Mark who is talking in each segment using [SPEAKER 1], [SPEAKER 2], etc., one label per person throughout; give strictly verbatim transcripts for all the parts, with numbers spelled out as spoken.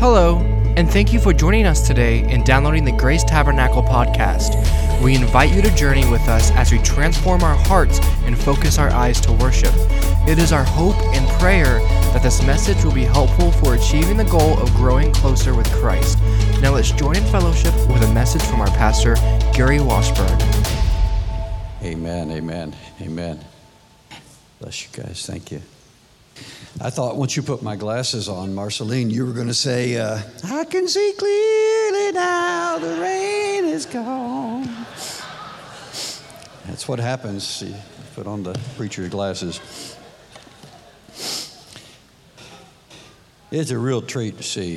[SPEAKER 1] Hello, and thank you for joining us today in downloading the Grace Tabernacle podcast. We invite you to journey with us as we transform our hearts and focus our eyes to worship. It is our hope and prayer that this message will be helpful for achieving the goal of growing closer with Christ. Now let's join in fellowship with a message from our pastor, Gary Washburn.
[SPEAKER 2] Amen, amen, amen. Bless you guys, thank you. I thought once you put my glasses on, Marceline, you were going to say, uh, I can see clearly now, the rain is gone. That's what happens. You put on the preacher's glasses. It's a real treat to see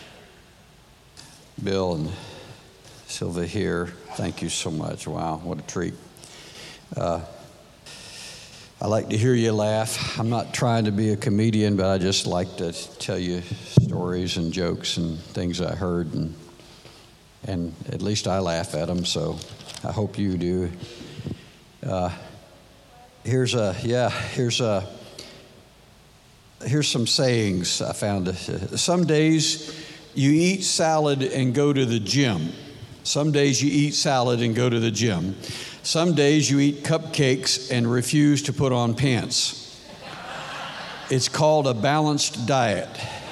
[SPEAKER 2] Bill and Sylvia here. Thank you so much. Wow, what a treat. Uh, I like to hear you laugh. I'm not trying to be a comedian, but I just like to tell you stories and jokes and things I heard, and and at least I laugh at them, so I hope you do. Uh, here's a, yeah, here's a, here's some sayings I found. Some days you eat salad and go to the gym. Some days you eat salad and go to the gym. Some days you eat cupcakes and refuse to put on pants. It's called a balanced diet.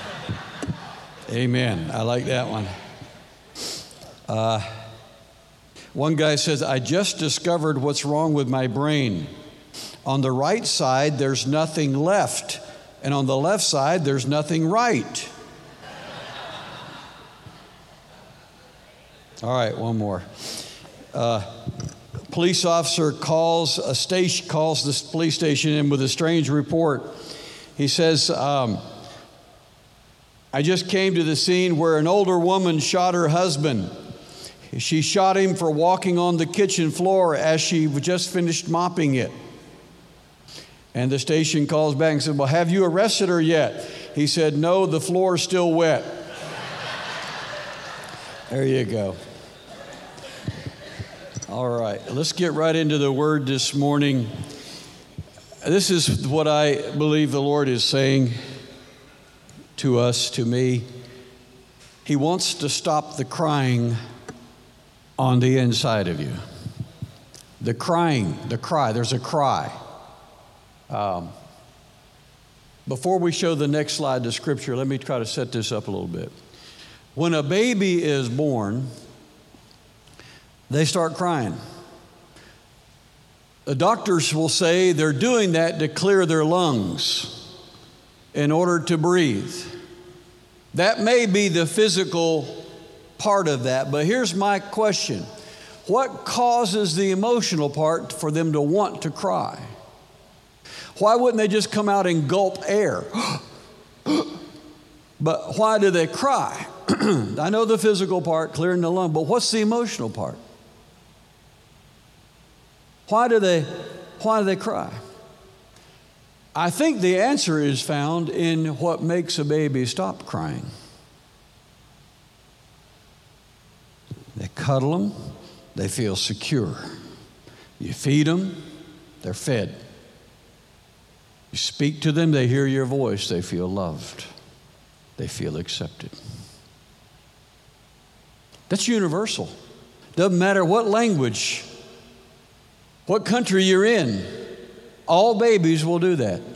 [SPEAKER 2] Amen. I like that one. Uh, one guy says, I just discovered what's wrong with my brain. On the right side, there's nothing left. And on the left side, there's nothing right. All right, one more. Uh, Police officer calls a station, calls the police station in with a strange report. He says, um, I just came to the scene where an older woman shot her husband. She shot him for walking on the kitchen floor as she just finished mopping it. And the station calls back and said, well, have you arrested her yet? He said, no, the floor is still wet. There you go. All right, let's get right into the word this morning. This is what I believe the Lord is saying to us, to me. He wants to stop the crying on the inside of you. The crying, the cry, there's a cry. Um, before we show the next slide to Scripture, let me try to set this up a little bit. When a baby is born, they start crying. The doctors will say they're doing that to clear their lungs in order to breathe. That may be the physical part of that, but here's my question. What causes the emotional part for them to want to cry? Why wouldn't they just come out and gulp air? But why do they cry? I know the physical part, clearing the lung, but what's the emotional part? Why do they, why do they cry? I think the answer is found in what makes a baby stop crying. They cuddle them, they feel secure. You feed them, they're fed. You speak to them, they hear your voice, they feel loved. They feel accepted. That's universal. Doesn't matter what language, what country you're in, all babies will do that.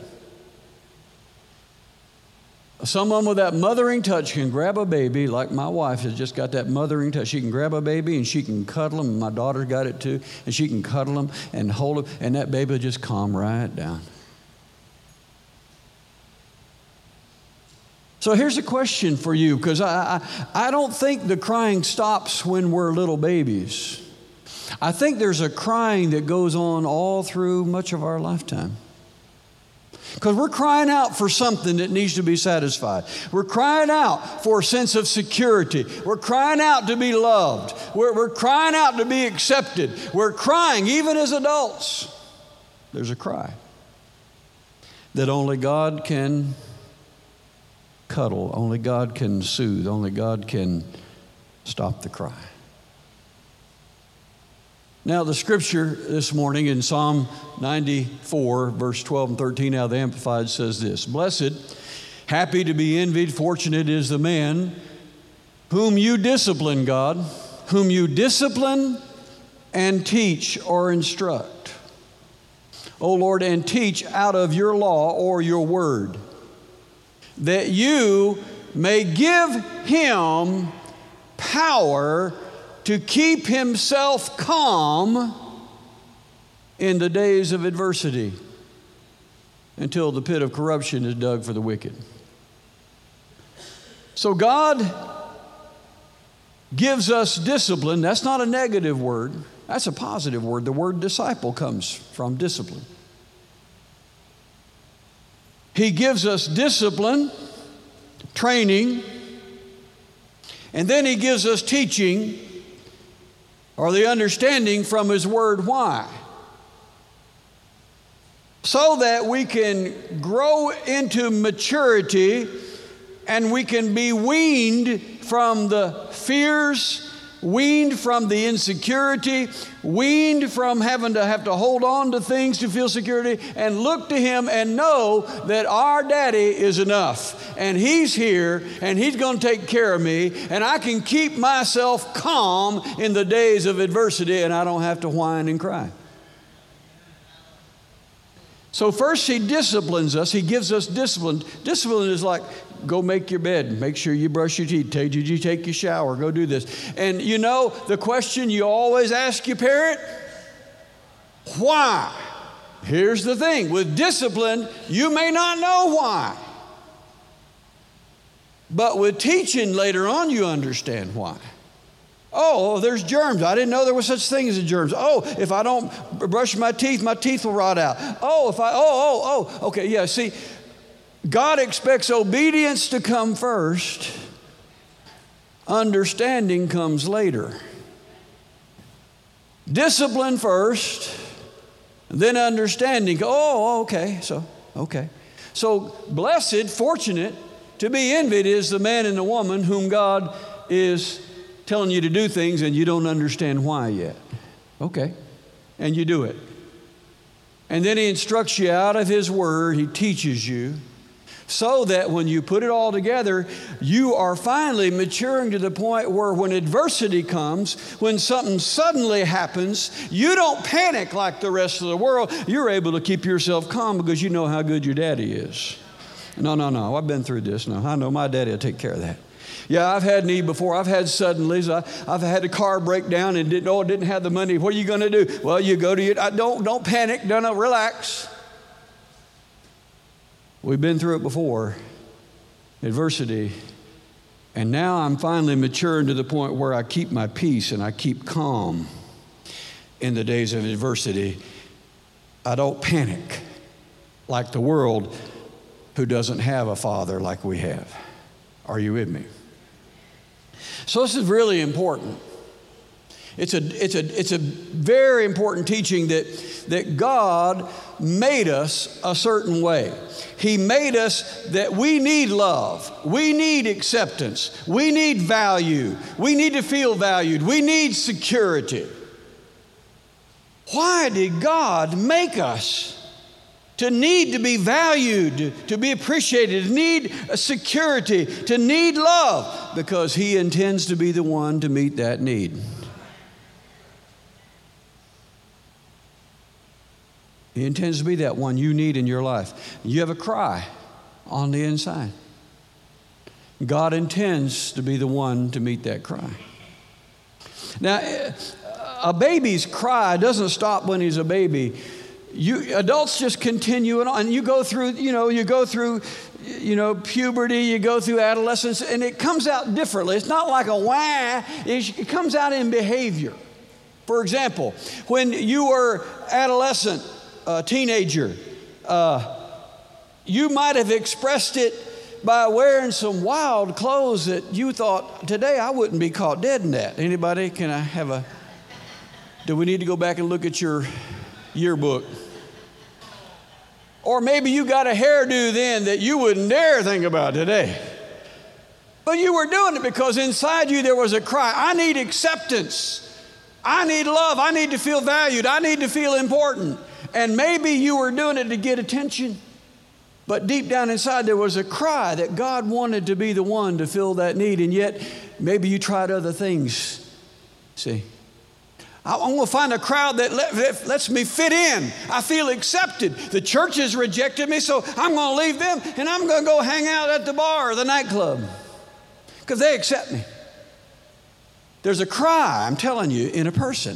[SPEAKER 2] Someone with that mothering touch can grab a baby, like my wife has just got that mothering touch. She can grab a baby and she can cuddle him. My daughter got it too. And she can cuddle him and hold him, and that baby will just calm right down. So here's a question for you, because I, I, I don't think the crying stops when we're little babies. I think there's a crying that goes on all through much of our lifetime. Because we're crying out for something that needs to be satisfied. We're crying out for a sense of security. We're crying out to be loved. We're, we're crying out to be accepted. We're crying, even as adults. There's a cry that only God can cuddle, only God can soothe, only God can stop the cry. Now, the scripture this morning in Psalm ninety-four, verse twelve and thirteen out of the Amplified says this: Blessed, Happy to be envied, fortunate is the man whom you discipline, God, whom you discipline and teach or instruct. O Lord, and teach out of your law or your word, that you may give him power to keep himself calm in the days of adversity until the pit of corruption is dug for the wicked. So God gives us discipline. That's not a negative word. That's a positive word. The word disciple comes from discipline. He gives us discipline, training, and then he gives us teaching or the understanding from his word. Why? So that we can grow into maturity and we can be weaned from the fears, weaned from the insecurity, weaned from having to have to hold on to things to feel security, and look to him and know that our daddy is enough. And he's here, and he's going to take care of me, and I can keep myself calm in the days of adversity, and I don't have to whine and cry. So first he disciplines us. He gives us discipline. Discipline is like, go make your bed. Make sure you brush your teeth. Did you take your shower? Go do this. And you know the question you always ask your parent? Why? Here's the thing. With discipline, you may not know why. But with teaching later on, you understand why. Oh, there's germs. I didn't know there was such thing as germs. Oh, if I don't brush my teeth, my teeth will rot out. Oh, if I, oh, oh, oh. Okay, yeah, see, God expects obedience to come first. Understanding comes later. Discipline first, then understanding. Oh, okay, so, okay. So blessed, fortunate, to be envied is the man and the woman whom God is telling you to do things and you don't understand why yet. Okay. And you do it. And then he instructs you out of his word. He teaches you so that when you put it all together, you are finally maturing to the point where when adversity comes, when something suddenly happens, you don't panic like the rest of the world. You're able to keep yourself calm because you know how good your daddy is. No, no, no. I've been through this. No, I know my daddy will take care of that. Yeah, I've had need before. I've had suddenlies. I, I've had a car break down and didn't, oh, didn't have the money. What are you going to do? Well, you go to your, I, don't, don't panic. No, no, relax. We've been through it before, adversity. And now I'm finally maturing to the point where I keep my peace and I keep calm in the days of adversity. I don't panic like the world who doesn't have a father like we have. Are you with me? So this is really important. It's a, it's a, it's a very important teaching that, that God made us a certain way. He made us that we need love. We need acceptance. We need value. We need to feel valued. We need security. Why did God make us to need to be valued, to be appreciated, to need security, to need love? Because he intends to be the one to meet that need. He intends to be that one you need in your life. You have a cry on the inside. God intends to be the one to meet that cry. Now, a baby's cry doesn't stop when he's a baby. You adults just continue on, and you go through, you know, you go through, you know, puberty, you go through adolescence, and it comes out differently. It's not like a wah, it comes out in behavior. For example, when you were adolescent, a teenager, uh, you might have expressed it by wearing some wild clothes that you thought, today I wouldn't be caught dead in that. Anybody? Can I have a, do we need to go back and look at your yearbook? Or maybe you got a hairdo then that you wouldn't dare think about today. But you were doing it because inside you there was a cry. I need acceptance. I need love. I need to feel valued. I need to feel important. And maybe you were doing it to get attention. But deep down inside, there was a cry that God wanted to be the one to fill that need. And yet, maybe you tried other things. See, I, I want to find a crowd that, let, that lets me fit in. I feel accepted. The church has rejected me, so I'm going to leave them, and I'm going to go hang out at the bar or the nightclub because they accept me. There's a cry, I'm telling you, in a person.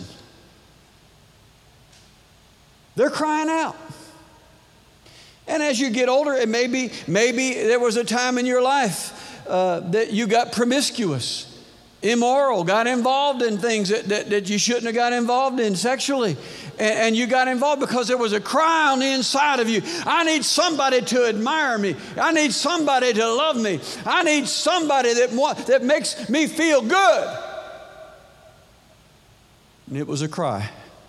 [SPEAKER 2] They're crying out. And as you get older, and maybe, maybe there was a time in your life uh, that you got promiscuous, immoral, got involved in things that, that, that you shouldn't have got involved in sexually. And, and you got involved because there was a cry on the inside of you. I need somebody to admire me. I need somebody to love me. I need somebody that, that makes me feel good. And it was a cry.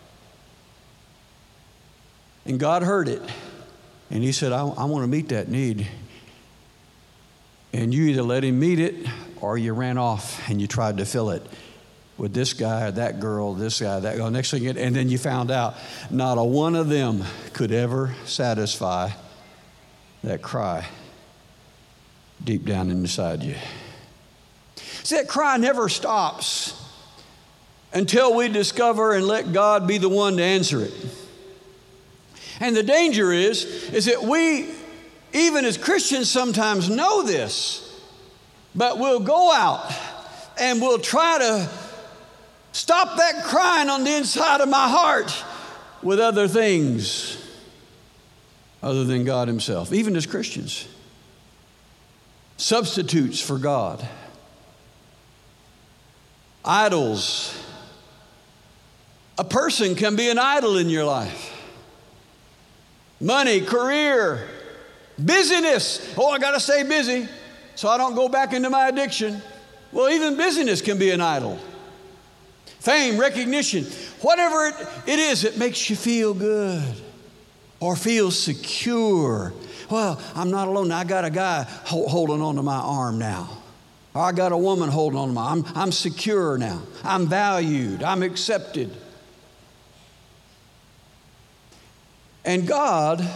[SPEAKER 2] And God heard it. And he said, I, I want to meet that need. And you either let him meet it or you ran off and you tried to fill it with this guy or that girl, this guy, that girl. Next thing, and then you found out not a one of them could ever satisfy that cry deep down inside you. See, that cry never stops until we discover and let God be the one to answer it. And the danger is, is that we, even as Christians, sometimes know this, but we'll go out and we'll try to stop that crying on the inside of my heart with other things other than God himself, even as Christians. Substitutes for God. Idols. A person can be an idol in your life. Money, career, busyness. Oh, I got to stay busy so I don't go back into my addiction. Well, even busyness can be an idol. Fame, recognition, whatever it, it is that makes you feel good or feel secure. Well, I'm not alone. I got a guy ho- holding on to my arm now. Or I got a woman holding on to my arm. I'm, I'm secure now. I'm valued. I'm accepted. And God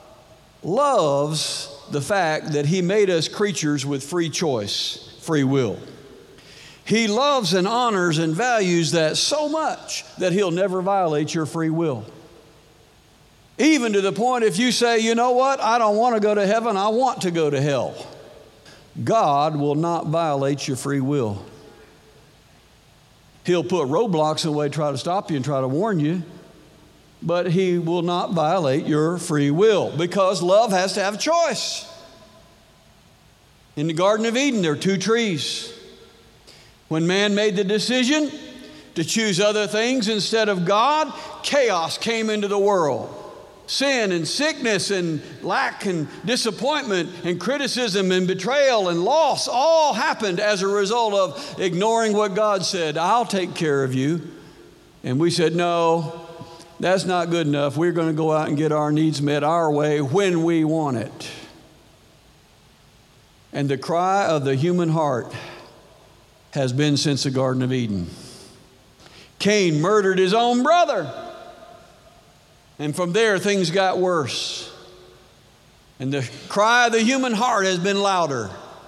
[SPEAKER 2] loves the fact that he made us creatures with free choice, free will. He loves and honors and values that so much that he'll never violate your free will. Even to the point if you say, you know what, I don't want to go to heaven, I want to go to hell. God will not violate your free will. He'll put roadblocks in the way to try to stop you and try to warn you. But he will not violate your free will because love has to have a choice. In the Garden of Eden, there are two trees. When man made the decision to choose other things instead of God, chaos came into the world. Sin and sickness and lack and disappointment and criticism and betrayal and loss all happened as a result of ignoring what God said. I'll take care of you. And we said, no. That's not good enough. We're going to go out and get our needs met our way when we want it. And the cry of the human heart has been since the Garden of Eden. Cain murdered his own brother. And from there, things got worse. And the cry of the human heart has been louder.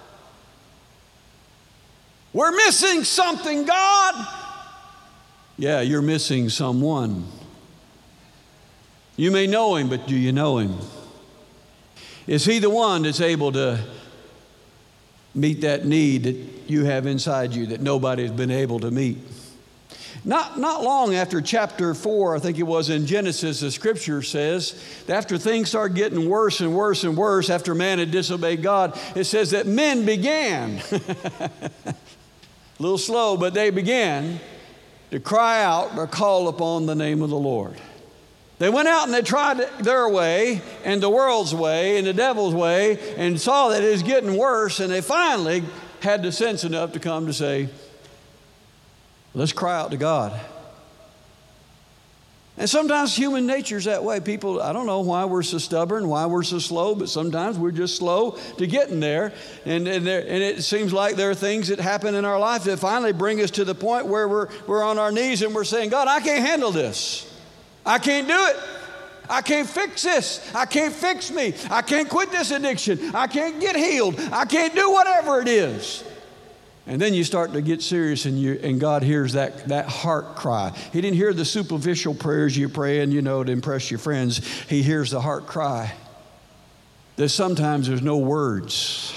[SPEAKER 2] We're missing something, God. Yeah, you're missing someone. You may know him, but do you know him? Is he the one that's able to meet that need that you have inside you that nobody's been able to meet? Not, not long after chapter four, I think it was in Genesis, the scripture says, that after things started getting worse and worse and worse, after man had disobeyed God, it says that men began, a little slow, but they began to cry out or call upon the name of the Lord. They went out and they tried their way and the world's way and the devil's way and saw that it was getting worse, and they finally had the sense enough to come to say, let's cry out to God. And sometimes human nature's that way. People, I don't know why we're so stubborn, why we're so slow, but sometimes we're just slow to getting there. And, and, there, and it seems like there are things that happen in our life that finally bring us to the point where we're, we're on our knees and we're saying, God, I can't handle this. I can't do it. I can't fix this. I can't fix me. I can't quit this addiction. I can't get healed. I can't do whatever it is. And then you start to get serious, and you and God hears that, that heart cry. He didn't hear the superficial prayers you pray and, you know, to impress your friends. He hears the heart cry. That sometimes there's no words.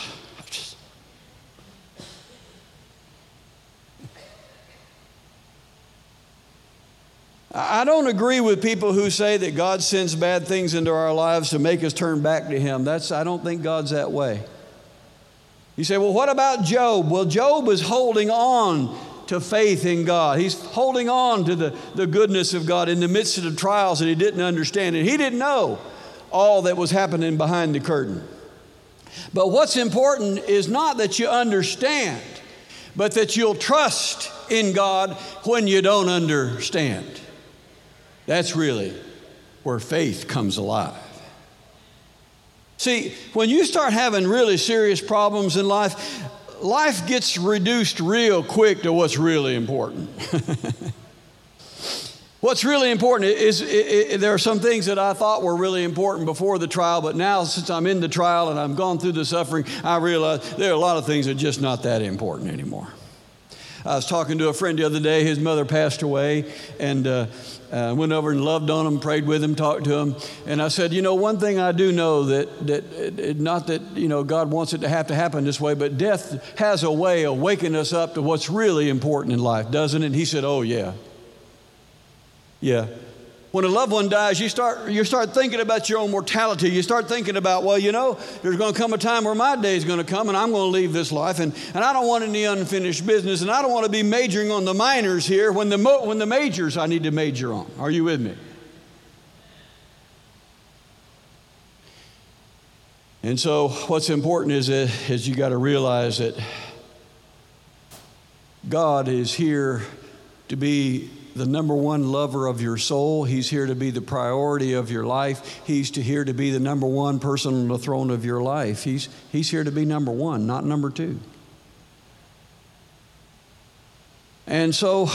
[SPEAKER 2] I don't agree with people who say that God sends bad things into our lives to make us turn back to Him. That's, I don't think God's that way. You say, well, what about Job? Well, Job was holding on to faith in God. He's holding on to the, the goodness of God in the midst of the trials that he didn't understand. And he didn't know all that was happening behind the curtain. But what's important is not that you understand, but that you'll trust in God when you don't understand. That's really where faith comes alive. See, when you start having really serious problems in life, life gets reduced real quick to what's really important. What's really important is, is, is there are some things that I thought were really important before the trial, but now since I'm in the trial and I've gone through the suffering, I realize there are a lot of things that are just not that important anymore. I was talking to a friend the other day. His mother passed away, and uh, uh, went over and loved on him, prayed with him, talked to him. And I said, you know, one thing I do know that, that it, not that, you know, God wants it to have to happen this way, but death has a way of waking us up to what's really important in life, doesn't it? And he said, oh, yeah. Yeah. When a loved one dies, you start you start thinking about your own mortality. You start thinking about, well, you know, there's going to come a time where my day is going to come and I'm going to leave this life, and, and I don't want any unfinished business, and I don't want to be majoring on the minors here when the mo- when the majors I need to major on. Are you with me? And so what's important is that is you got to realize that God is here to be the number one lover of your soul. He's here to be the priority of your life. He's to here to be the number one person on the throne of your life. He's, he's here to be number one, not number two. And so,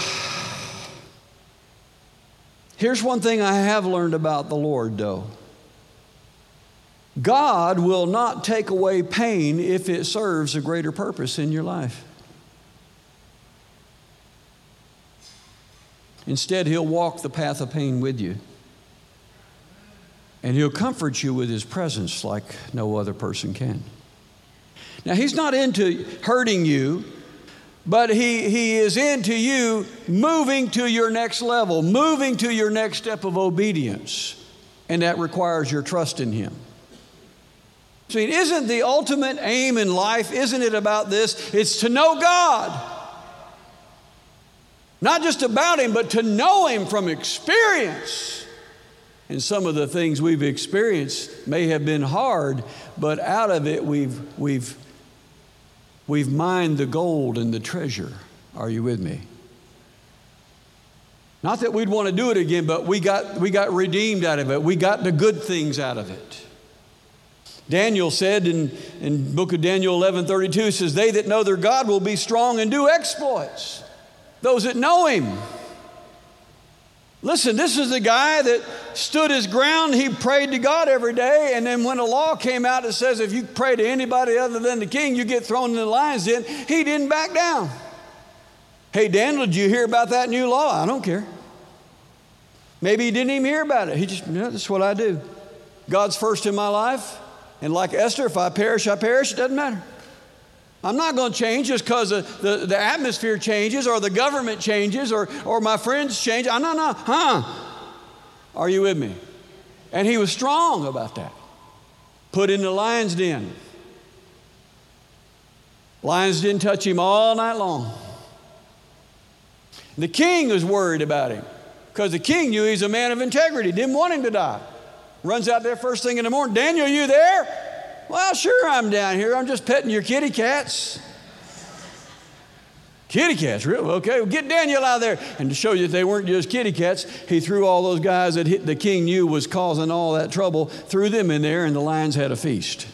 [SPEAKER 2] here's one thing I have learned about the Lord, though. God will not take away pain if it serves a greater purpose in your life. Instead, He'll walk the path of pain with you. And He'll comfort you with His presence like no other person can. Now, He's not into hurting you, but He, he is into you moving to your next level, moving to your next step of obedience. And that requires your trust in Him. See, isn't the ultimate aim in life, isn't it about this? It's to know God. Not just about Him, but to know Him from experience. And some of the things we've experienced may have been hard, but out of it we've, we've, we've mined the gold and the treasure. Are you with me? Not that we'd want to do it again, but we got, we got redeemed out of it. We got the good things out of it. Daniel said in, in book of Daniel eleven thirty-two, says, they that know their God will be strong and do exploits. Those that know Him. Listen, this is the guy that stood his ground. He prayed to God every day. And then when a law came out that says if you pray to anybody other than the king, you get thrown in the lion's den, he didn't back down. Hey, Daniel, did you hear about that new law? I don't care. Maybe he didn't even hear about it. He just, you know, that's what I do. God's first in my life. And like Esther, if I perish, I perish. It doesn't matter. I'm not going to change just because the, the, the atmosphere changes or the government changes or, or my friends change. Oh, no, no, huh? Are you with me? And he was strong about that. Put in the lion's den. Lions didn't touch him all night long. The king was worried about him because the king knew he's a man of integrity, didn't want him to die. Runs out there first thing in the morning. Daniel, you there? Well, sure, I'm down here. I'm just petting your kitty cats. Kitty cats, really? Okay, well, get Daniel out of there. And to show you that they weren't just kitty cats, he threw all those guys that hit the king knew was causing all that trouble, threw them in there, and the lions had a feast.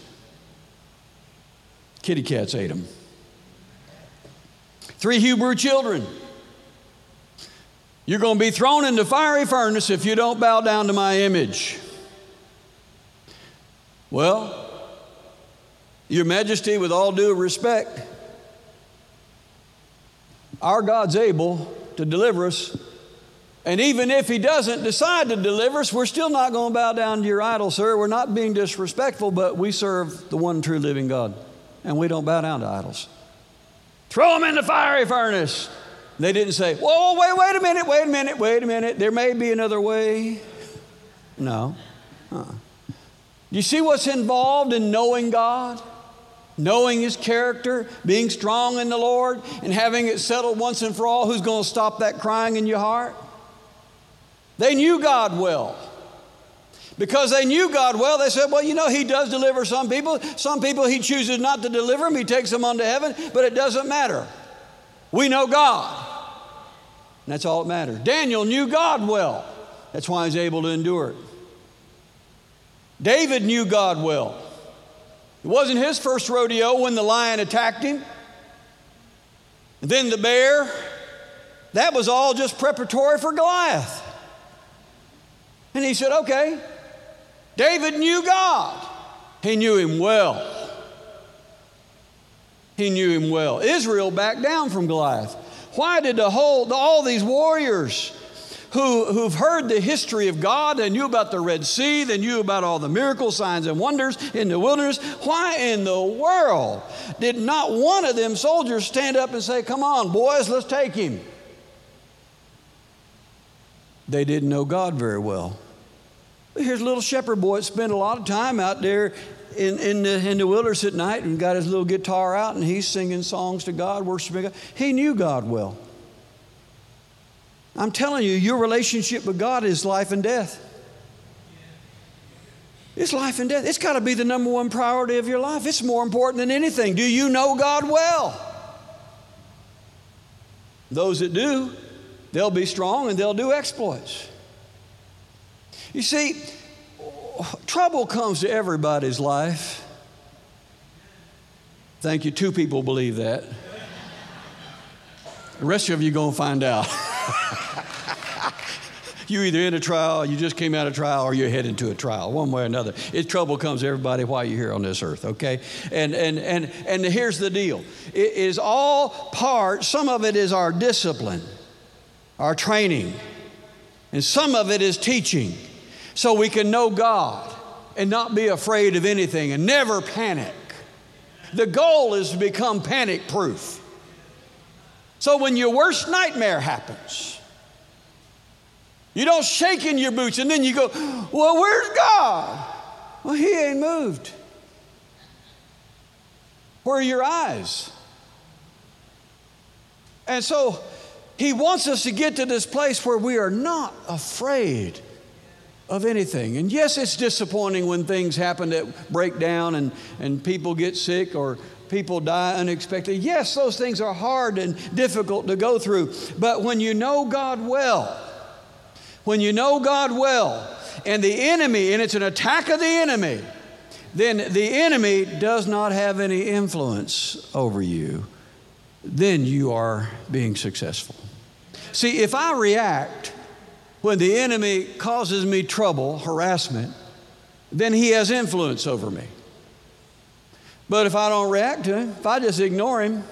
[SPEAKER 2] Kitty cats ate them. Three Hebrew children. You're going to be thrown in the fiery furnace if you don't bow down to my image. Well, Your Majesty, with all due respect, our God's able to deliver us. And even if He doesn't decide to deliver us, we're still not going to bow down to your idol, sir. We're not being disrespectful, but we serve the one true living God. And we don't bow down to idols. Throw them in the fiery furnace. They didn't say, whoa, wait, wait a minute, wait a minute, wait a minute. There may be another way. No. Uh-uh. You see what's involved in knowing God? Knowing His character, being strong in the Lord, and having it settled once and for all. Who's going to stop that crying in your heart? They knew God well. Because they knew God well, they said, well, you know, He does deliver some people. Some people He chooses not to deliver them. He takes them unto heaven, but it doesn't matter. We know God. And that's all that matters. Daniel knew God well. That's why he's able to endure it. David knew God well. It wasn't his first rodeo when the lion attacked him. And then the bear. That was all just preparatory for Goliath. And he said, okay, David knew God. He knew Him well. He knew Him well. Israel backed down from Goliath. Why did the whole, all these warriors who, who've heard the history of God, they knew about the Red Sea, they knew about all the miracles, signs, and wonders in the wilderness, why in the world did not one of them soldiers stand up and say, come on, boys, let's take him? They didn't know God very well. Here's a little shepherd boy that spent a lot of time out there in, in, the, in the wilderness at night and got his little guitar out and he's singing songs to God, worshiping God. He knew God well. I'm telling you, your relationship with God is life and death. It's life and death. It's got to be the number one priority of your life. It's more important than anything. Do you know God well? Those that do, they'll be strong and they'll do exploits. You see, trouble comes to everybody's life. Thank you. Two people believe that. The rest of you are going to find out. You're either in a trial, you just came out of trial, or you're heading to a trial, one way or another. It trouble comes to everybody while you're here on this earth, okay? And and and and here's the deal. It is all part, some of it is our discipline, our training, and some of it is teaching, so we can know God and not be afraid of anything and never panic. The goal is to become panic-proof. So when your worst nightmare happens, you don't shake in your boots and then you go, well, where's God? Well, He ain't moved. Where are your eyes? And so He wants us to get to this place where we are not afraid of anything. And yes, it's disappointing when things happen that break down and, and people get sick or people die unexpectedly. Yes, those things are hard and difficult to go through. But when you know God well, when you know God well, and the enemy, and it's an attack of the enemy, then the enemy does not have any influence over you. Then you are being successful. See, if I react when the enemy causes me trouble, harassment, then he has influence over me. But if I don't react to him, if I just ignore him,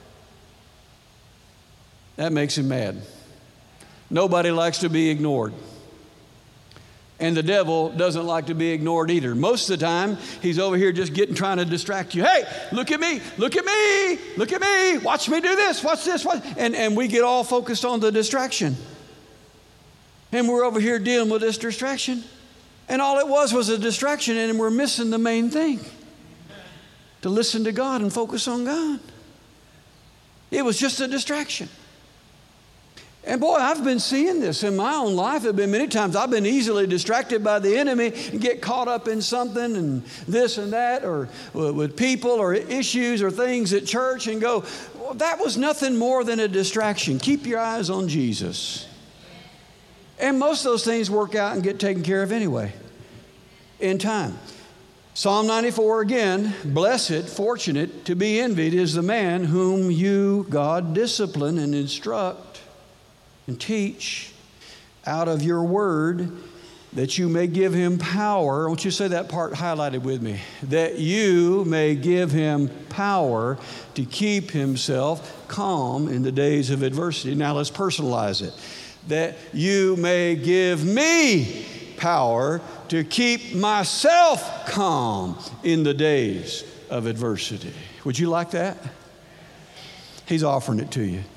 [SPEAKER 2] that makes him mad. Nobody likes to be ignored. And the devil doesn't like to be ignored either. Most of the time, he's over here just getting, trying to distract you. Hey, look at me, look at me, look at me, watch me do this, watch this, watch. And, and we get all focused on the distraction. And we're over here dealing with this distraction. And all it was was a distraction, and we're missing the main thing. To listen to God and focus on God. It was just a distraction. And boy, I've been seeing this in my own life. There have been many times I've been easily distracted by the enemy and get caught up in something and this and that, or with people or issues or things at church, and go, well, that was nothing more than a distraction. Keep your eyes on Jesus. And most of those things work out and get taken care of anyway, in time. Psalm ninety-four again, blessed, fortunate, to be envied is the man whom you, God, discipline and instruct and teach out of your word that you may give him power. Won't you say that part highlighted with me? That you may give him power to keep himself calm in the days of adversity. Now let's personalize it. That you may give me power to keep myself calm in the days of adversity. Would you like that? He's offering it to you.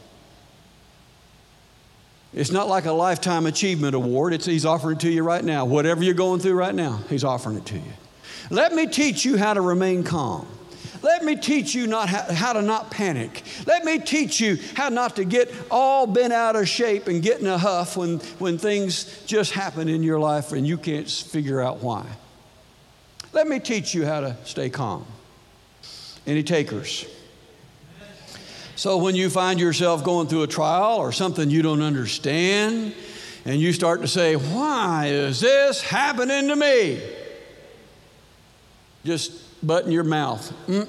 [SPEAKER 2] It's not like a lifetime achievement award. It's, he's offering it to you right now. Whatever you're going through right now, he's offering it to you. Let me teach you how to remain calm. Let me teach you not how, how to not panic. Let me teach you how not to get all bent out of shape and get in a huff when, when things just happen in your life and you can't figure out why. Let me teach you how to stay calm. Any takers? So when you find yourself going through a trial or something you don't understand, and you start to say, why is this happening to me? Just button your mouth. Mm.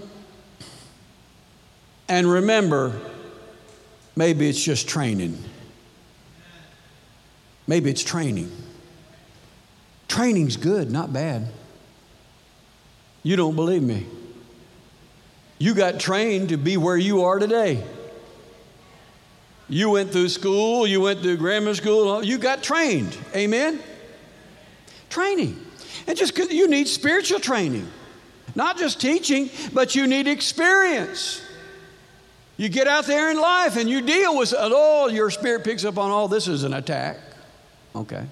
[SPEAKER 2] And remember, maybe it's just training. Maybe it's training. Training's good, not bad. You don't believe me. You got trained to be where you are today. You went through school, you went through grammar school, you got trained. Amen? Training. And just because you need spiritual training. Not just teaching, but you need experience. You get out there in life and you deal with, oh, your spirit picks up on, oh, this is an attack. Okay.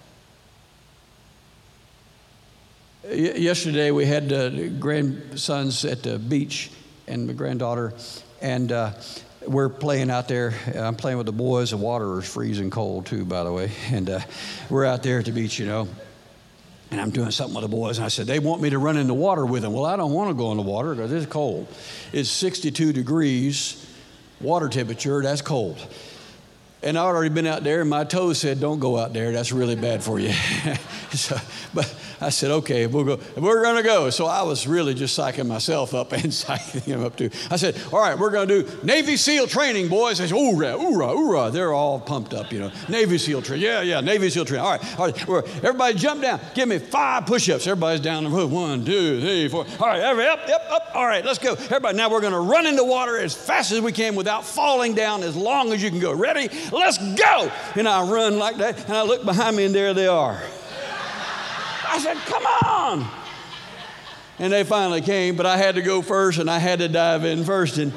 [SPEAKER 2] Y- yesterday we had uh, grandsons at the beach and my granddaughter, and uh, we're playing out there. I'm playing with the boys. The water is freezing cold too, by the way. And uh, we're out there at the beach, you know. And I'm doing something with the boys. And I said, they want me to run in the water with them. Well, I don't want to go in the water because it's cold. It's sixty-two degrees water temperature. That's cold. And I'd already been out there, and my toes said, don't go out there. That's really bad for you. so, but I said, okay, we'll go. We're going to go. So I was really just psyching myself up and psyching him up too. I said, all right, we're going to do Navy SEAL training, boys. They said, hoorah, hoorah, hoorah. They're all pumped up, you know. Navy SEAL training. Yeah, yeah, Navy SEAL training. All right, all right. We're, everybody jump down. Give me five push-ups. Everybody's down the road. One, two, three, four. All right, everybody up, up, up. All right, let's go. Everybody, now we're going to run into water as fast as we can without falling down as long as you can go. Ready? Let's go. And I run like that, and I look behind me, and there they are. I said, come on. And they finally came, but I had to go first, and I had to dive in first. And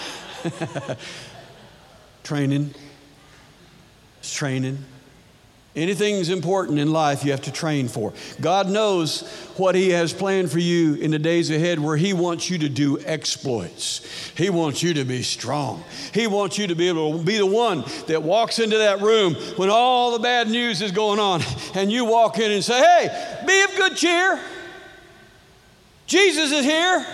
[SPEAKER 2] training. It's training. Anything's important in life you have to train for. God knows what he has planned for you in the days ahead, where he wants you to do exploits. He wants you to be strong. He wants you to be able to be the one that walks into that room when all the bad news is going on, and you walk in and say, hey, be of good cheer. Jesus is here.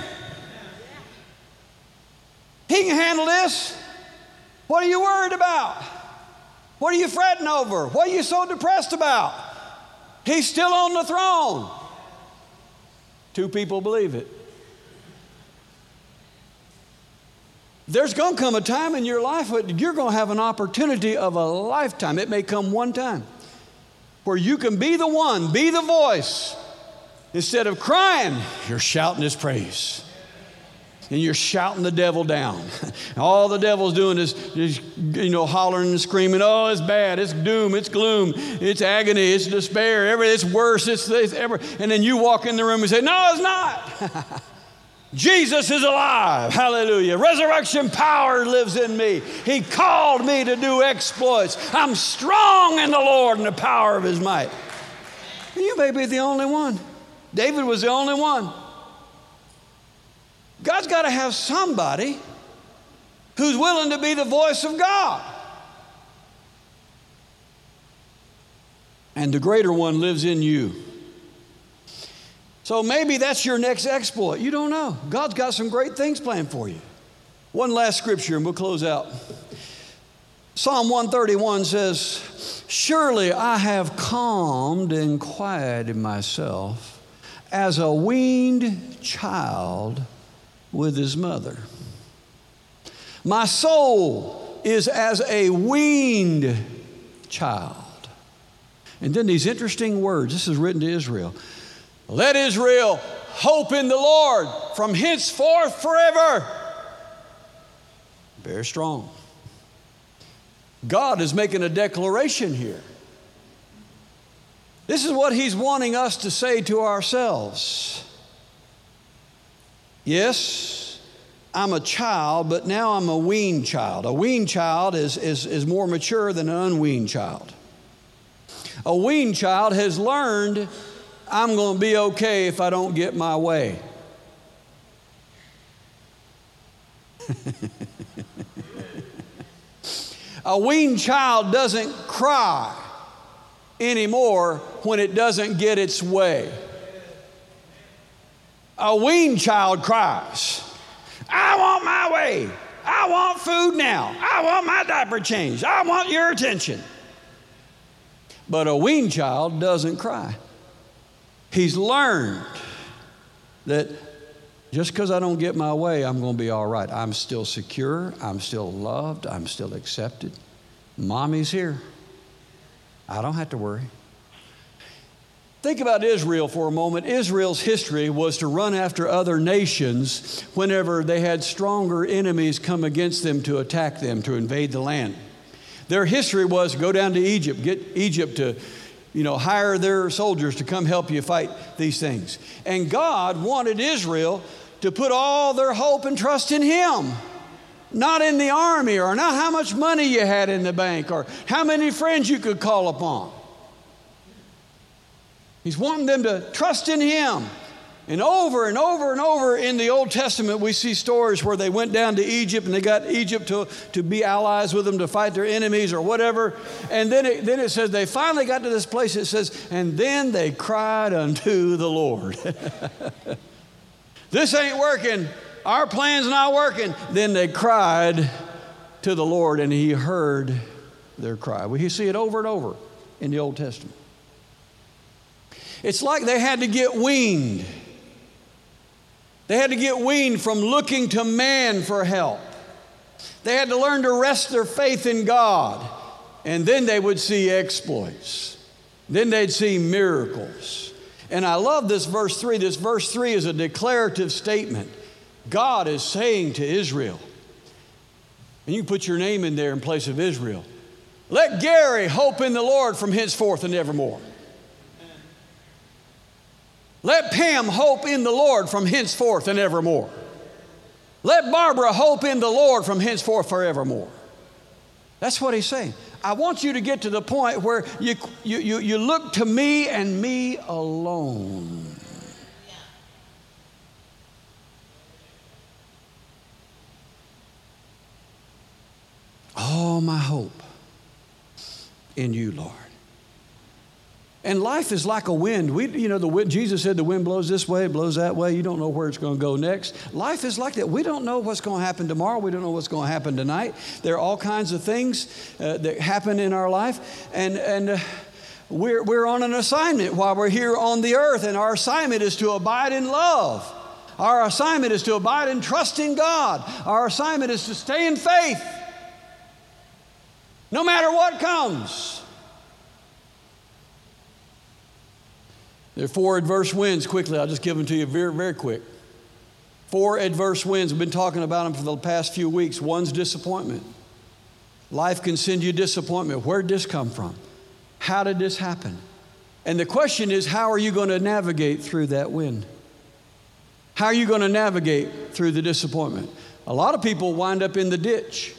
[SPEAKER 2] He can handle this. What are you worried about? What are you fretting over? What are you so depressed about? He's still on the throne. Two people believe it. There's going to come a time in your life where you're going to have an opportunity of a lifetime. It may come one time where you can be the one, be the voice. Instead of crying, you're shouting his praise. And you're shouting the devil down. All the devil's doing is, is, you know, hollering and screaming, oh, it's bad, it's doom, it's gloom, it's agony, it's despair, every, it's worse, it's, it's ever. And then you walk in the room and say, no, it's not. Jesus is alive. Hallelujah. Resurrection power lives in me. He called me to do exploits. I'm strong in the Lord and the power of his might. And you may be the only one. David was the only one. God's got to have somebody who's willing to be the voice of God. And the greater one lives in you. So maybe that's your next exploit. You don't know. God's got some great things planned for you. One last scripture and we'll close out. Psalm one thirty-one says, surely I have calmed and quieted myself as a weaned child with his mother. My soul is as a weaned child. And then these interesting words. This is written to Israel. Let Israel hope in the Lord from henceforth forever. Very strong. God is making a declaration here. This is what He's wanting us to say to ourselves. Yes, I'm a child, but now I'm a weaned child. A weaned child is, is, is more mature than an unweaned child. A weaned child has learned, I'm going to be okay if I don't get my way. A weaned child doesn't cry anymore when it doesn't get its way. A weaned child cries, I want my way. I want food now. I want my diaper changed. I want your attention. But a weaned child doesn't cry. He's learned that just because I don't get my way, I'm going to be all right. I'm still secure. I'm still loved. I'm still accepted. Mommy's here. I don't have to worry. Think about Israel for a moment. Israel's history was to run after other nations whenever they had stronger enemies come against them to attack them, to invade the land. Their history was to go down to Egypt, get Egypt to, you know, hire their soldiers to come help you fight these things. And God wanted Israel to put all their hope and trust in Him, not in the army or not how much money you had in the bank or how many friends you could call upon. He's wanting them to trust in Him. And over and over and over in the Old Testament, we see stories where they went down to Egypt and they got Egypt to, to be allies with them to fight their enemies or whatever. And then it, then it says they finally got to this place. It says, and then they cried unto the Lord. This ain't working. Our plan's not working. Then they cried to the Lord and He heard their cry. We see it over and over in the Old Testament. It's like they had to get weaned. They had to get weaned from looking to man for help. They had to learn to rest their faith in God. And then they would see exploits. Then they'd see miracles. And I love this verse three. This verse three is a declarative statement. God is saying to Israel, and you can put your name in there in place of Israel, let Gary hope in the Lord from henceforth and evermore. Let Pam hope in the Lord from henceforth and evermore. Let Barbara hope in the Lord from henceforth forevermore. That's what He's saying. I want you to get to the point where you, you, you, you look to me and me alone. All my hope in you, Lord. And life is like a wind. We, you know, the wind, Jesus said the wind blows this way, it blows that way. You don't know where it's going to go next. Life is like that. We don't know what's going to happen tomorrow. We don't know what's going to happen tonight. There are all kinds of things uh, that happen in our life. And, and uh, we're, we're on an assignment while we're here on the earth. And our assignment is to abide in love. Our assignment is to abide in trust in God. Our assignment is to stay in faith. No matter what comes. There are four adverse winds. Quickly, I'll just give them to you very, very quick. Four adverse winds. We've been talking about them for the past few weeks. One's disappointment. Life can send you disappointment. Where did this come from? How did this happen? And the question is, how are you going to navigate through that wind? How are you going to navigate through the disappointment? A lot of people wind up in the ditch.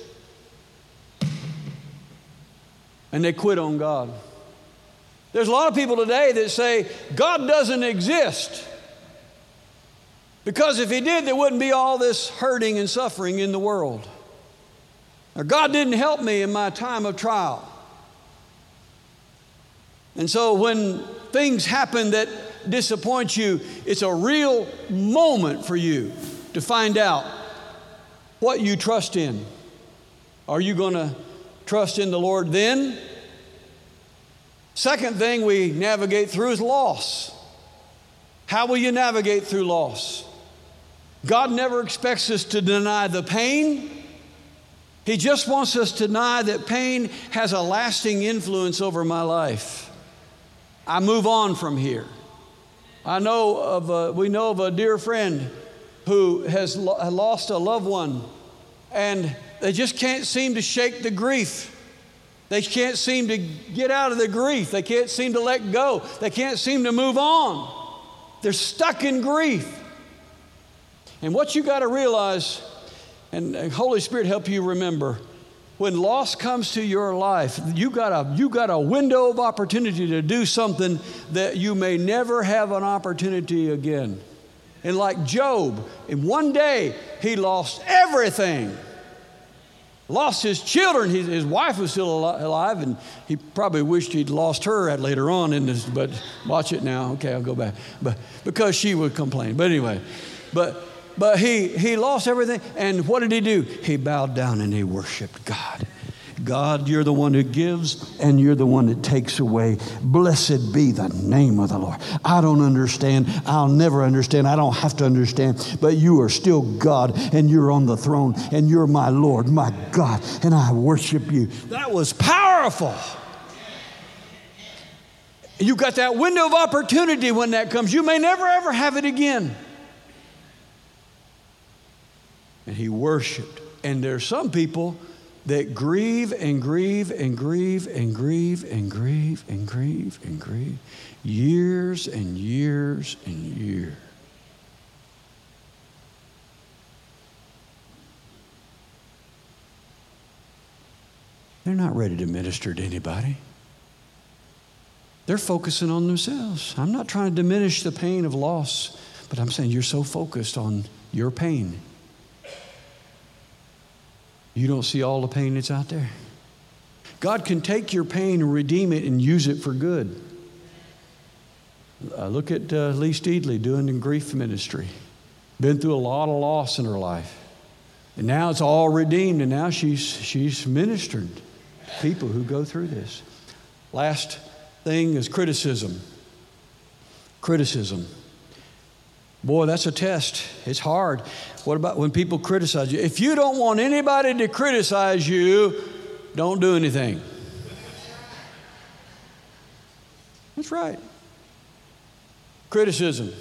[SPEAKER 2] And they quit on God. There's a lot of people today that say, God doesn't exist. Because if He did, there wouldn't be all this hurting and suffering in the world. Or God didn't help me in my time of trial. And so when things happen that disappoint you, it's a real moment for you to find out what you trust in. Are you going to trust in the Lord then? Second thing we navigate through is loss. How will you navigate through loss? God never expects us to deny the pain. He just wants us to deny that pain has a lasting influence over my life. I move on from here. I know of a, we know of a dear friend who has lo- lost a loved one, and they just can't seem to shake the grief. They can't seem to get out of the grief. They can't seem to let go. They can't seem to move on. They're stuck in grief. And what you got to realize, and the Holy Spirit help you remember, when loss comes to your life, you got a you got a window of opportunity to do something that you may never have an opportunity again. And like Job, in one day he lost everything. Lost his children. His, his wife was still alive, and he probably wished he'd lost her later on in this. But watch it now. Okay, I'll go back. But because she would complain. But anyway, but. But he, he lost everything. And what did he do? He bowed down and he worshiped God. God, you're the one who gives and you're the one that takes away. Blessed be the name of the Lord. I don't understand. I'll never understand. I don't have to understand. But you are still God, and you're on the throne, and you're my Lord, my God, and I worship you. That was powerful. You got that window of opportunity when that comes. You may never ever have it again. And he worshiped. And there's some people that grieve and grieve and grieve and grieve and grieve and grieve and grieve years and years and years. They're not ready to minister to anybody. They're focusing on themselves. I'm not trying to diminish the pain of loss, but I'm saying you're so focused on your pain. You don't see all the pain that's out there. God can take your pain and redeem it and use it for good. Uh, look at uh, Lee Steedley doing the grief ministry. Been through a lot of loss in her life. And now it's all redeemed, and now she's, she's ministered to people who go through this. Last thing is criticism. Criticism. Boy, that's a test. It's hard. What about when people criticize you? If you don't want anybody to criticize you, don't do anything. That's right. Criticism.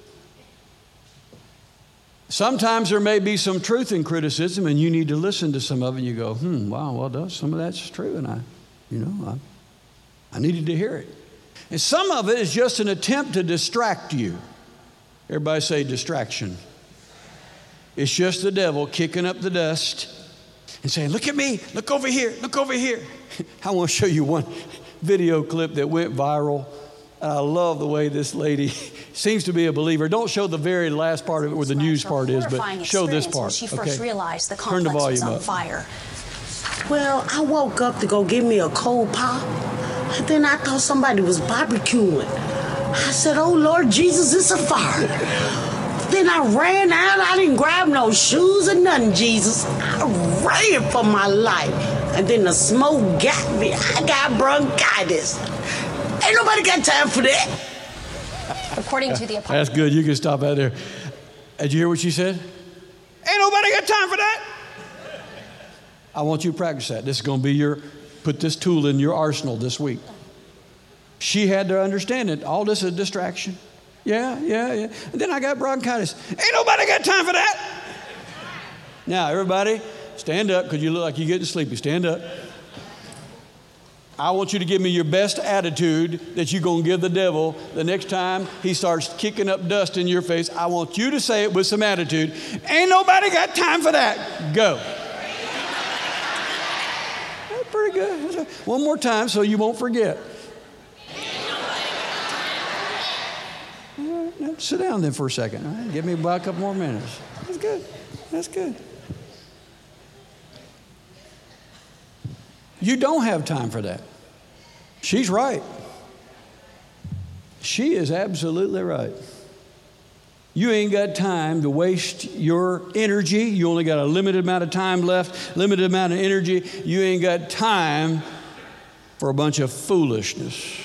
[SPEAKER 2] Sometimes there may be some truth in criticism, and you need to listen to some of it, and you go, hmm, wow, well, some of that's true, and I, you know, I, I needed to hear it. And some of it is just an attempt to distract you. Everybody say distraction. It's just the devil kicking up the dust and saying, look at me, look over here, look over here. I want to show you one video clip that went viral. And I love the way this lady seems to be a believer. Don't show the very last part of it where the news part is, but show this part.
[SPEAKER 3] When she first
[SPEAKER 2] okay.
[SPEAKER 3] realized the
[SPEAKER 2] Turn the
[SPEAKER 3] complex was
[SPEAKER 2] volume
[SPEAKER 3] on
[SPEAKER 2] up.
[SPEAKER 3] fire.
[SPEAKER 4] Well, I woke up to go get me a cold pop, and then I thought somebody was barbecuing. I said, oh, Lord Jesus, it's a fire. Then I ran out. I didn't grab no shoes or nothing, Jesus. I ran for my life. And then the smoke got me. I got bronchitis. Ain't nobody got time for that.
[SPEAKER 3] According to the apostle.
[SPEAKER 2] That's good. You can stop out there. Did you hear what she said? Ain't nobody got time for that. I want you to practice that. This is going to be your, put this tool in your arsenal this week. She had to understand it. All this is a distraction. Yeah, yeah, yeah. And then I got bronchitis. Ain't nobody got time for that. Now, everybody, stand up because you look like you're getting sleepy. Stand up. I want you to give me your best attitude that you're going to give the devil the next time he starts kicking up dust in your face. I want you to say it with some attitude. Ain't nobody got time for that. Go. That's pretty good. One more time so you won't forget. Now, sit down then for a second. All right? Give me about a couple more minutes. That's good. That's good. You don't have time for that. She's right. She is absolutely right. You ain't got time to waste your energy. You only got a limited amount of time left, limited amount of energy. You ain't got time for a bunch of foolishness.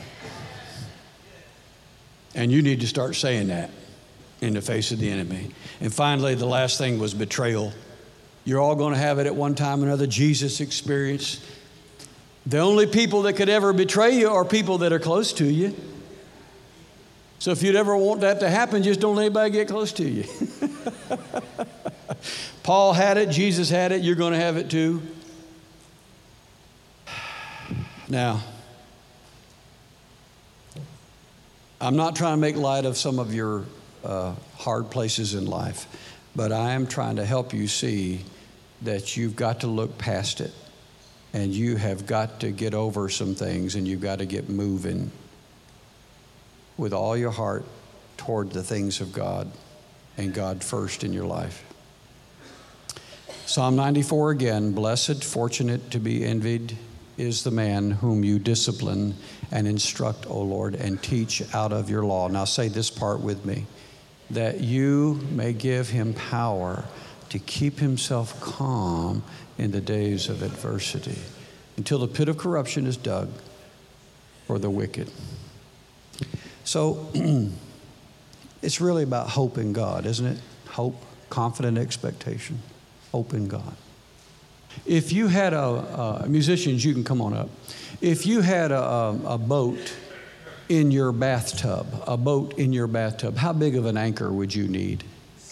[SPEAKER 2] And you need to start saying that in the face of the enemy. And finally, the last thing was betrayal. You're all going to have it at one time or another. Jesus experienced The only people that could ever betray you are people that are close to you. So if you'd ever want that to happen, just don't let anybody get close to you. Paul had it. Jesus had it. You're going to have it too. Now, I'm not trying to make light of some of your uh, hard places in life, but I am trying to help you see that you've got to look past it, and you have got to get over some things, and you've got to get moving with all your heart toward the things of God and God first in your life. Psalm ninety-four again, blessed, fortunate, to be envied is the man whom you discipline and instruct, O Lord, and teach out of your law. Now say this part with me, that you may give him power to keep himself calm in the days of adversity, until the pit of corruption is dug for the wicked. So it's really about hope in God, isn't it? Hope, confident expectation, hope in God. If you had a, uh, musicians, you can come on up. If you had a, a, a boat in your bathtub, a boat in your bathtub, how big of an anchor would you need?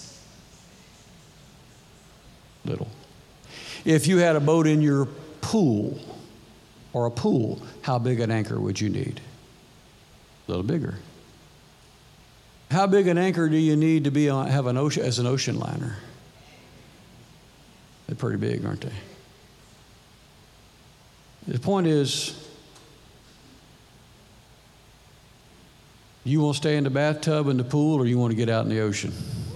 [SPEAKER 2] Little. If you had a boat in your pool, or a pool, how big an anchor would you need? A little bigger. How big an anchor do you need to be on, have an ocean as an ocean liner? They're pretty big, aren't they? The point is, you want to stay in the bathtub, in the pool, or you want to get out in the ocean?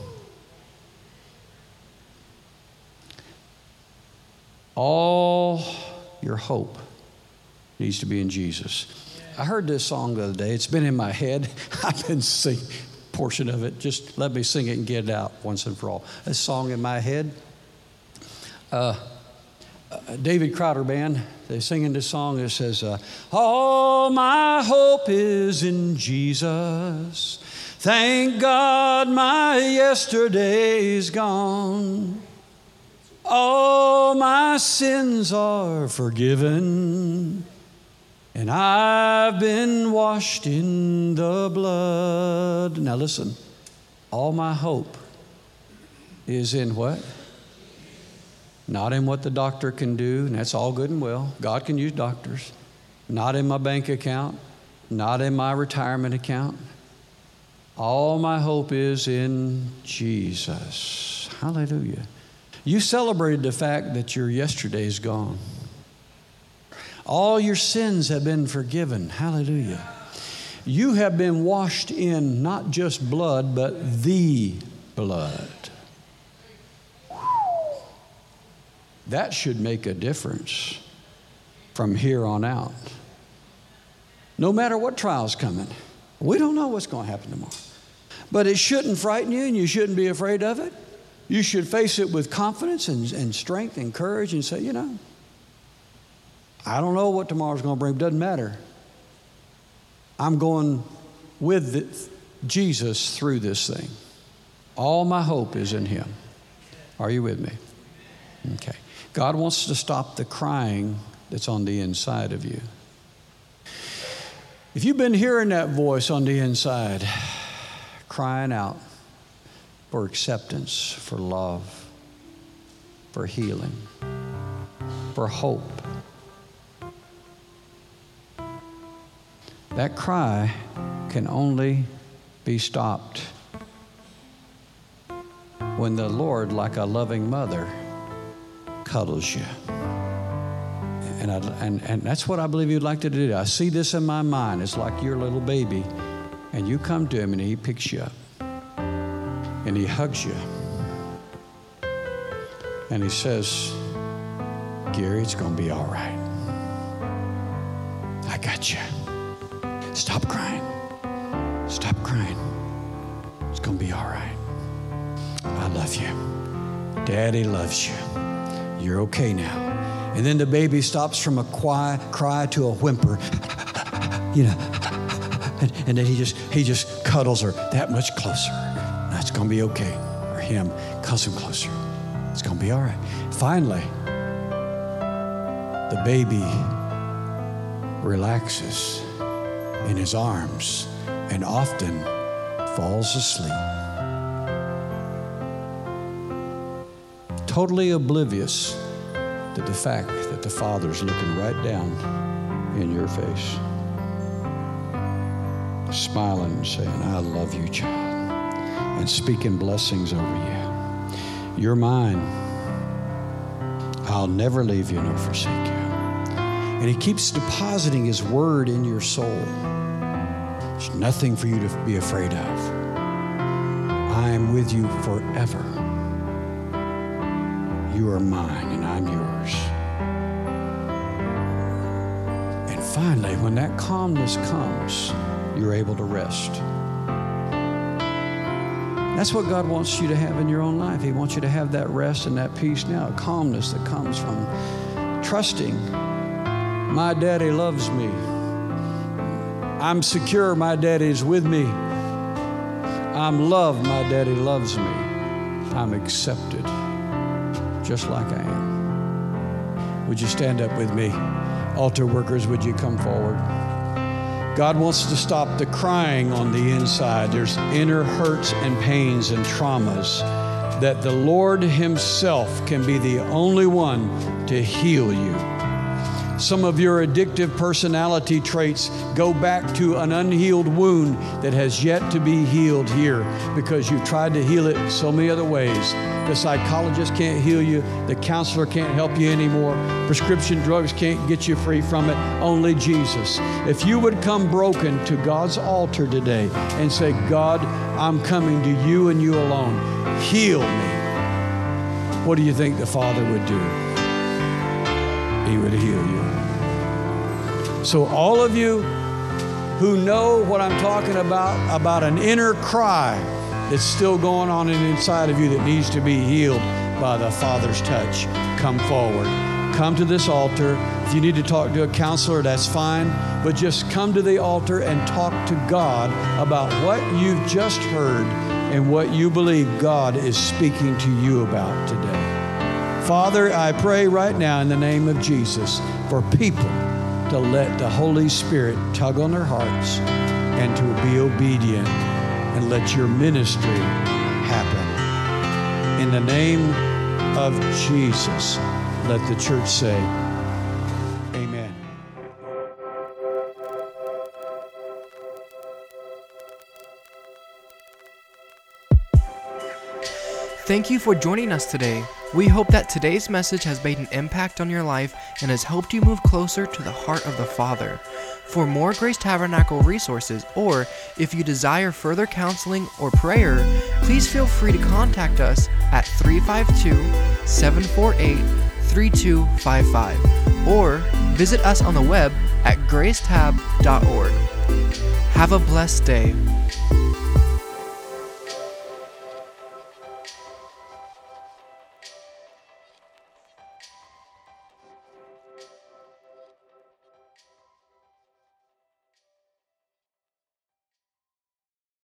[SPEAKER 2] All your hope needs to be in Jesus. I heard this song the other day. It's been in my head. I've been singing a portion of it. Just let me sing it and get it out once and for all. This song in my head. Uh, uh, David Crowder Band, they're singing this song that says, uh, all my hope is in Jesus. Thank God my yesterday's gone. All my sins are forgiven, and I've been washed in the blood. Now listen, all my hope is in what? Not in what the doctor can do, and that's all good and well. God can use doctors. Not in my bank account, not in my retirement account. All my hope is in Jesus. Hallelujah. You celebrated the fact that your yesterday is gone. All your sins have been forgiven. Hallelujah. You have been washed in not just blood, but the blood. That should make a difference from here on out. No matter what trial's coming, we don't know what's going to happen tomorrow. But it shouldn't frighten you, and you shouldn't be afraid of it. You should face it with confidence and, and strength and courage and say, you know, I don't know what tomorrow's going to bring. It doesn't matter. I'm going with the, Jesus through this thing. All my hope is in him. Are you with me? Okay. God wants to stop the crying that's on the inside of you. If you've been hearing that voice on the inside, crying out for acceptance, for love, for healing, for hope, that cry can only be stopped when the Lord, like a loving mother, cuddles you. And, I, and, and that's what I believe you'd like to do. I see this in my mind. It's like your little baby, and you come to him and he picks you up and he hugs you and he says, Gary, it's going to be all right. I got you. Stop crying. Stop crying. It's going to be all right. I love you. Daddy loves you. You're okay now. And then the baby stops from a cry, cry to a whimper, you know, and, and then he just he just cuddles her that much closer. That's going to be okay for him. Cuddles him closer. It's going to be all right. Finally, the baby relaxes in his arms and often falls asleep, totally oblivious to the fact that the Father's looking right down in your face, smiling and saying, I love you, child, and speaking blessings over you. You're mine. I'll never leave you nor forsake you. And he keeps depositing his word in your soul. There's nothing for you to be afraid of. I am with you forever. You are mine and I'm yours. And finally, when that calmness comes, you're able to rest. That's what God wants you to have in your own life. He wants you to have that rest and that peace now, a calmness that comes from trusting my daddy loves me. I'm secure, my daddy is with me. I'm loved, my daddy loves me. I'm accepted, just like I am. Would you stand up with me? Altar workers, would you come forward? God wants to stop the crying on the inside. There's inner hurts and pains and traumas that the Lord himself can be the only one to heal you. Some of your addictive personality traits go back to an unhealed wound that has yet to be healed here because you've tried to heal it so many other ways. The psychologist can't heal you. The counselor can't help you anymore. Prescription drugs can't get you free from it. Only Jesus. If you would come broken to God's altar today and say, God, I'm coming to you and you alone. Heal me. What do you think the Father would do? He would heal you. So all of you who know what I'm talking about, about an inner cry that's still going on inside of you that needs to be healed by the Father's touch, come forward. Come to this altar. If you need to talk to a counselor, that's fine. But just come to the altar and talk to God about what you've just heard and what you believe God is speaking to you about today. Father, I pray right now in the name of Jesus for people to let the Holy Spirit tug on their hearts and to be obedient and let your ministry happen. In the name of Jesus, let the church say, amen.
[SPEAKER 1] Thank you for joining us today. We hope that today's message has made an impact on your life and has helped you move closer to the heart of the Father. For more Grace Tabernacle resources, or if you desire further counseling or prayer, please feel free to contact us at three five two, seven four eight, three two five five or visit us on the web at grace tab dot org. Have a blessed day.